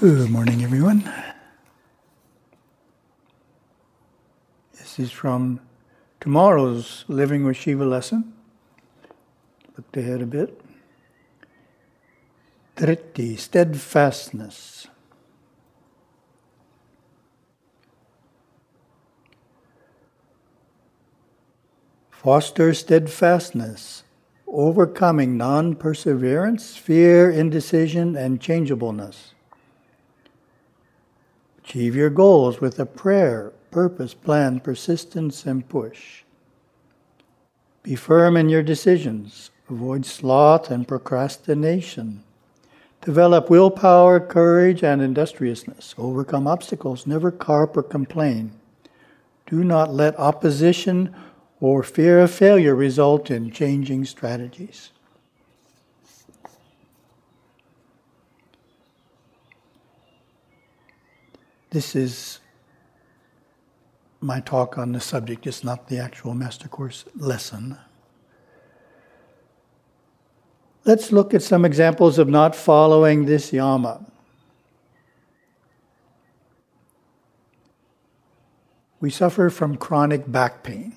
Good morning, everyone. This is from tomorrow's Living with Shiva lesson. Looked ahead a bit. Dhritti, steadfastness. Foster steadfastness, overcoming non-perseverance, fear, indecision, and changeableness. Achieve your goals with a prayer, purpose, plan, persistence, and push. Be firm in your decisions. Avoid sloth and procrastination. Develop willpower, courage, and industriousness. Overcome obstacles. Never carp or complain. Do not let opposition or fear of failure result in changing strategies. This is my talk on the subject. It's not the actual Master Course lesson. Let's look at some examples of not following this yama. We suffer from chronic back pain.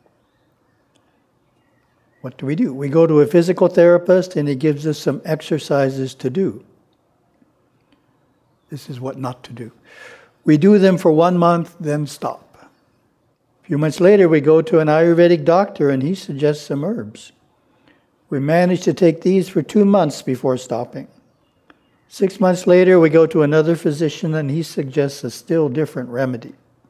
What do? We go to a physical therapist and he gives us some exercises to do. This is what not to do. We do them for 1 month, then stop. A few months later, we go to an Ayurvedic doctor and he suggests some herbs. We manage to take these for 2 months before stopping. 6 months later, we go to another physician and he suggests a still different remedy.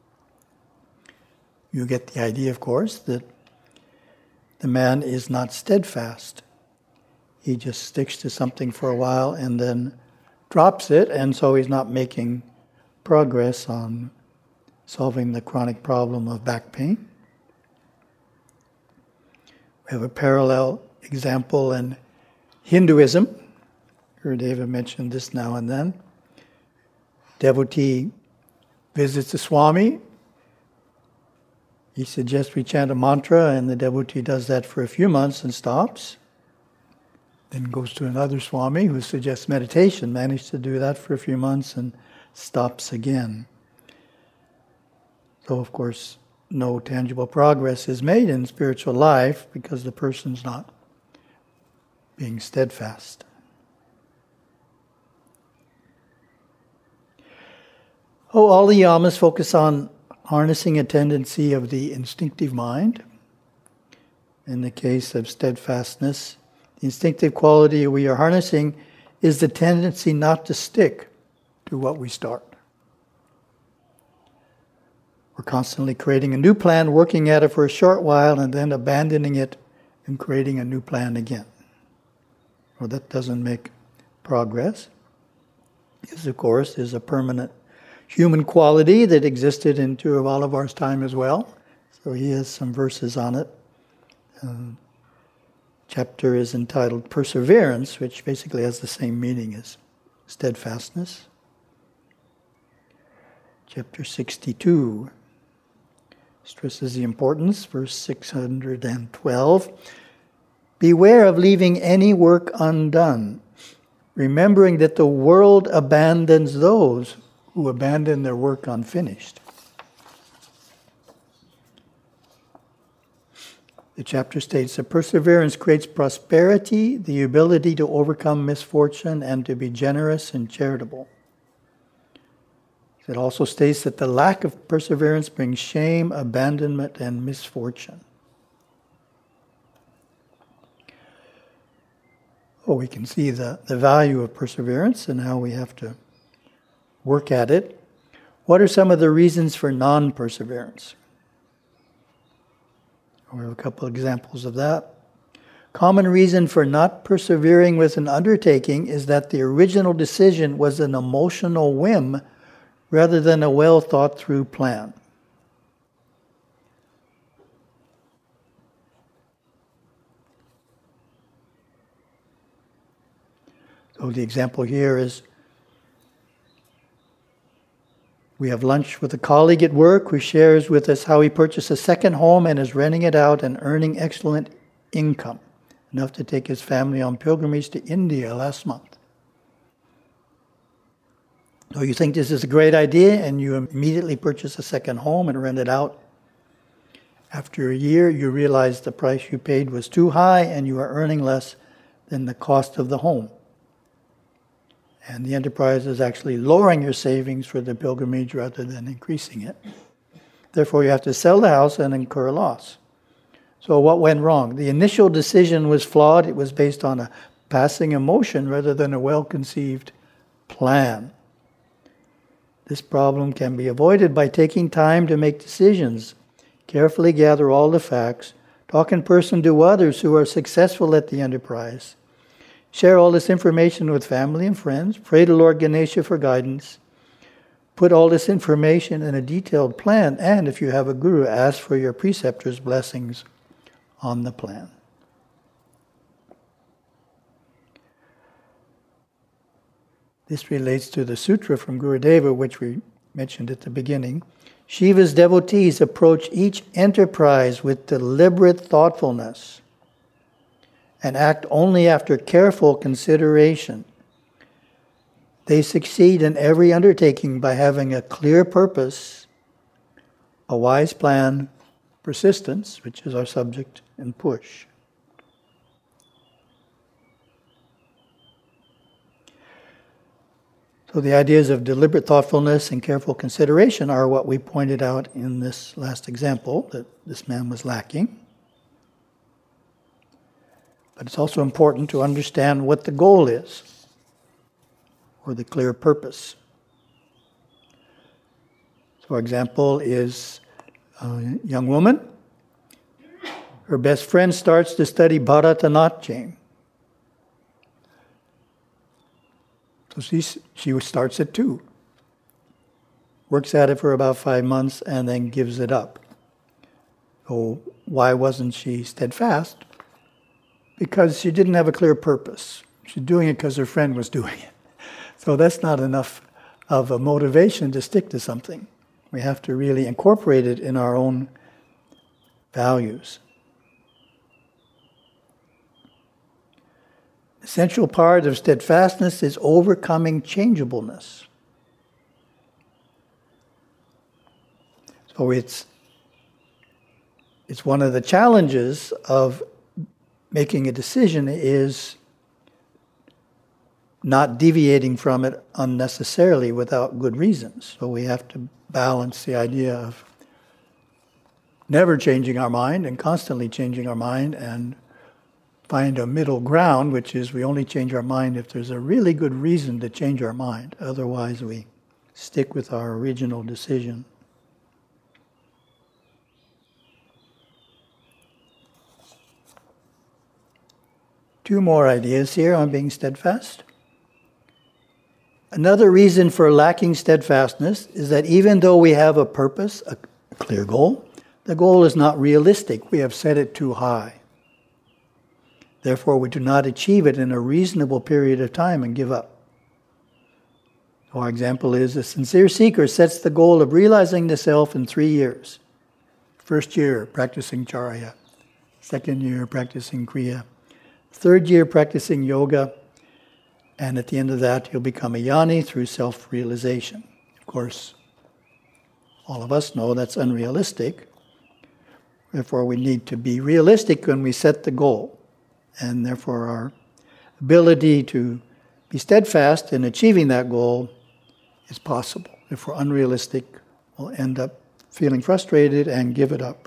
You get the idea, of course, that the man is not steadfast. He just sticks to something for a while and then drops it, and so he's not making progress on solving the chronic problem of back pain. We have a parallel example in Hinduism. David mentioned this now and then. Devotee visits the Swami. He suggests we chant a mantra, and the devotee does that for a few months and stops. Then goes to another Swami who suggests meditation, managed to do that for a few months and stops again. So, of course, no tangible progress is made in spiritual life because the person's not being steadfast. All the yamas focus on harnessing a tendency of the instinctive mind. In the case of steadfastness, the instinctive quality we are harnessing is the tendency not to stick to what we start. We're constantly creating a new plan, working at it for a short while, and then abandoning it and creating a new plan again. Well, that doesn't make progress. This, of course, is a permanent human quality that existed in Tiruvalluvar's time as well. So he has some verses on it. Chapter is entitled Perseverance, which basically has the same meaning as steadfastness. Chapter 62 stresses the importance, verse 612. Beware of leaving any work undone, remembering that the world abandons those who abandon their work unfinished. The chapter states that perseverance creates prosperity, the ability to overcome misfortune, and to be generous and charitable. It also states that the lack of perseverance brings shame, abandonment, and misfortune. We can see the value of perseverance and how we have to work at it. What are some of the reasons for non-perseverance? We have a couple examples of that. Common reason for not persevering with an undertaking is that the original decision was an emotional whim rather than a well thought through plan. So the example here is we have lunch with a colleague at work who shares with us how he purchased a second home and is renting it out and earning excellent income, enough to take his family on pilgrimage to India last month. So you think this is a great idea and you immediately purchase a second home and rent it out. After a year, you realize the price you paid was too high and you are earning less than the cost of the home. And the enterprise is actually lowering your savings for the pilgrimage rather than increasing it. Therefore, you have to sell the house and incur a loss. So what went wrong? The initial decision was flawed. It was based on a passing emotion rather than a well-conceived plan. This problem can be avoided by taking time to make decisions. Carefully gather all the facts. Talk in person to others who are successful at the enterprise. Share all this information with family and friends. Pray to Lord Ganesha for guidance. Put all this information in a detailed plan, and if you have a guru, ask for your preceptor's blessings on the plan. This relates to the sutra from Gurudeva, which we mentioned at the beginning. Shiva's devotees approach each enterprise with deliberate thoughtfulness and act only after careful consideration. They succeed in every undertaking by having a clear purpose, a wise plan, persistence, which is our subject, and push. So the ideas of deliberate thoughtfulness and careful consideration are what we pointed out in this last example that this man was lacking. But it's also important to understand what the goal is, or the clear purpose. So, example is a young woman. Her best friend starts to study Bharatanatyam. So she starts at 2. Works at it for about 5 months and then gives it up. So why wasn't she steadfast? Because she didn't have a clear purpose. She's doing it because her friend was doing it. So that's not enough of a motivation to stick to something. We have to really incorporate it in our own values. Essential part of steadfastness is overcoming changeableness. So it's one of the challenges of making a decision is not deviating from it unnecessarily without good reasons. So we have to balance the idea of never changing our mind and constantly changing our mind, and find a middle ground, which is we only change our mind if there's a really good reason to change our mind. Otherwise, we stick with our original decision. Two more ideas here on being steadfast. Another reason for lacking steadfastness is that even though we have a purpose, a clear goal, the goal is not realistic. We have set it too high. Therefore, we do not achieve it in a reasonable period of time and give up. Our example is a sincere seeker sets the goal of realizing the self in 3 years. First year, practicing charya. Second year, practicing kriya. Third year, practicing yoga. And at the end of that, you'll become a jnani through self-realization. Of course, all of us know that's unrealistic. Therefore, we need to be realistic when we set the goal. And therefore, our ability to be steadfast in achieving that goal is possible. If we're unrealistic, we'll end up feeling frustrated and give it up.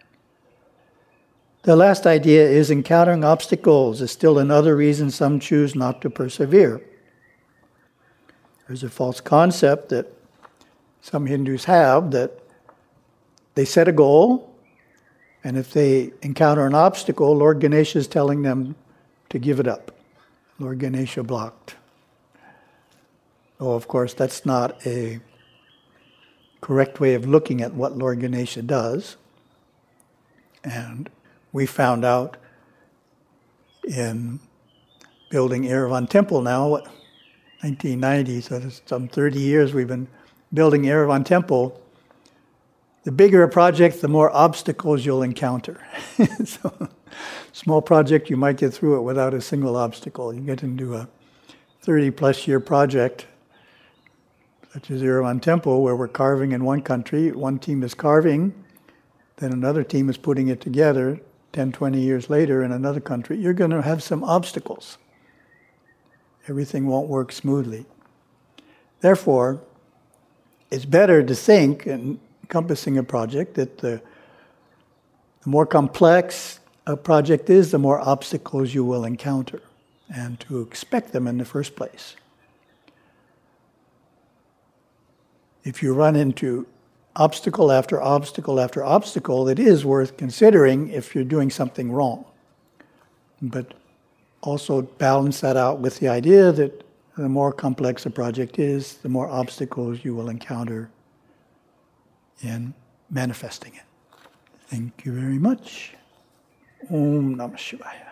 The last idea is encountering obstacles is still another reason some choose not to persevere. There's a false concept that some Hindus have that they set a goal, and if they encounter an obstacle, Lord Ganesha is telling them to give it up. Lord Ganesha blocked. Oh, of course, that's not a correct way of looking at what Lord Ganesha does. And we found out in building Yerevan Temple now, 1990, so it's some 30 years we've been building Yerevan Temple. The bigger a project, the more obstacles you'll encounter. So, small project, you might get through it without a single obstacle. You get into a 30-plus year project, such as Irvan Temple, where we're carving in one country, one team is carving, then another team is putting it together 10, 20 years later in another country, you're going to have some obstacles. Everything won't work smoothly. Therefore, it's better to think, in encompassing a project, that the more complex a project is, the more obstacles you will encounter, and to expect them in the first place. If you run into obstacle after obstacle after obstacle, it is worth considering if you're doing something wrong. But also balance that out with the idea that the more complex a project is, the more obstacles you will encounter in manifesting it. Thank you very much. Om Namah Shivaya.